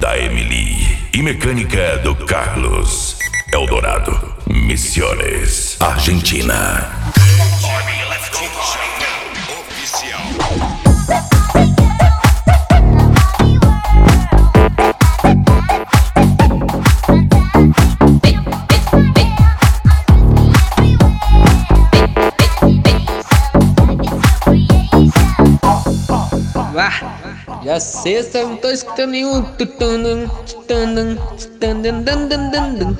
da Emily e mecânica do Carlos. Eldorado, Misiones, Argentina. Já sexta, não tô escutando nenhum tutandam, tutandam, tutandam, dandam, dandam.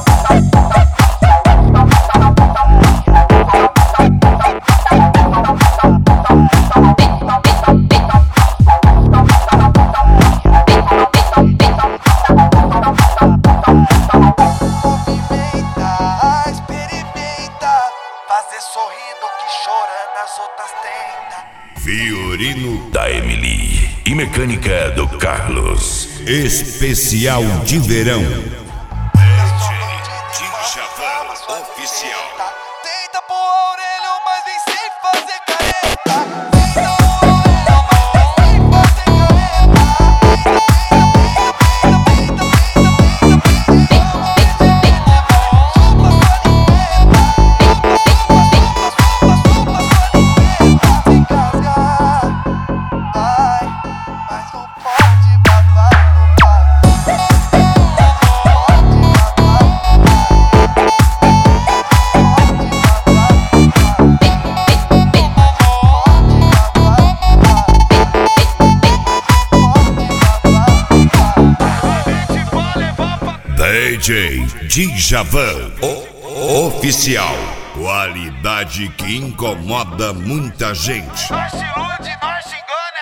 Movimenta, experimenta, fazer sorrindo que chorando as outras tenta. Fiorino da Emily e mecânica do Carlos. Especial de verão. Djavan Oficial. Tenta pôr a orelha, mas vem sem fazer careta. DJ Djavan Oficial. Qualidade que incomoda muita gente. Norte, onde, norte,